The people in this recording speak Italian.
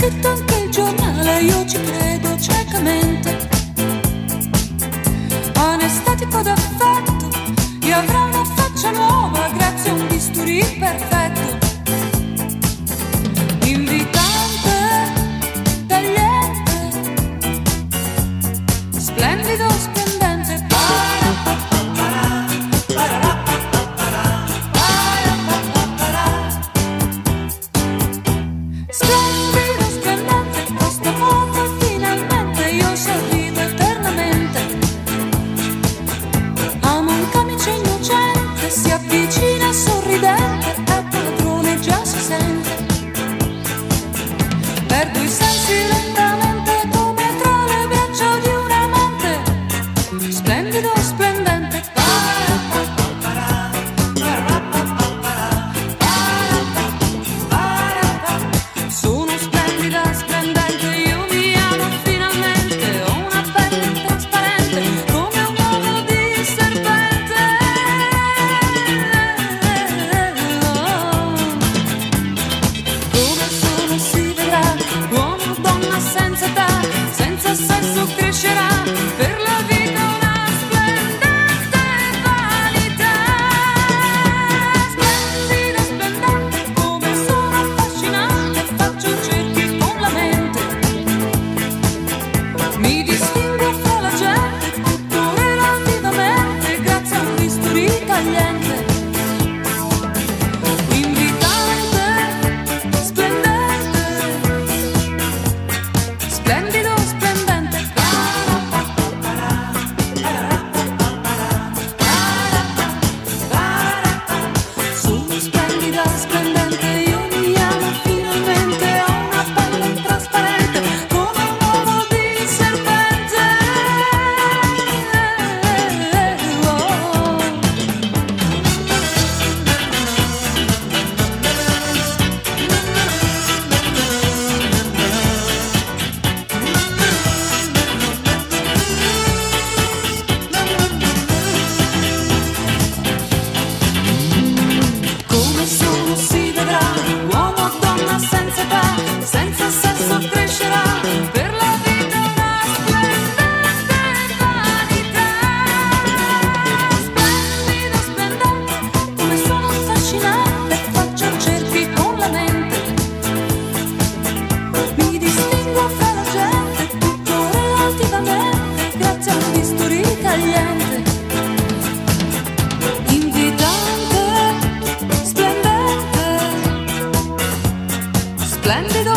scritto anche il giornale, io ci credo ciecamente. Anestetico d'affetto, io avrò una faccia nuova grazie a un bisturi perfetto. Invitante, tagliente, splendido, splendente. Splendido, splendente, costa poco e finalmente io sorrido eternamente. Amo un camice innocente, si avvicina sorridente, è padrone, già si sente. Perdo i sensi lentamente come tra le braccia di un amante. Splendido, splendente. Sono splendida, splendente, io mi amo finalmente. Ho una pelle trasparente come un uovo di serpente. Dove sono si vedrà, uomo o donna senza età, senza sesso crescerà, per la vita una splendente vanità. Splendida, splendente, come sono affascinante, faccio cerchi con la mente. Mi distingo fra la gente, tutto relativamente, grazie a un bisturi tagliente. Invitante, splendente, splendido, splendente. Sono splendida, splendente, io mi amo finalmente. Ho una pelle trasparente come un uovo di serpente. Come sono si vedrà, uomo o donna senza età, senza sesso crescerà, per la vita una splendente vanità. Splendido, splendente, come sono affascinante, faccio cerchi con la mente. Mi distingo fra la gente, tutto relativamente, grazie a un bisturi tagliente. Invitante, splendente, splendido,